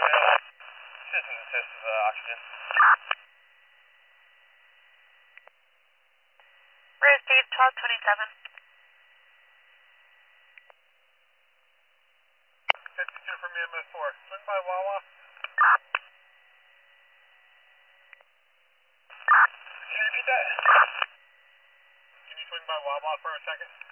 System assist with oxygen. Where's Dave 1227? 52 from EMS4. Swing by Wawa. Can you repeat that? Can you swing by Wawa for a second?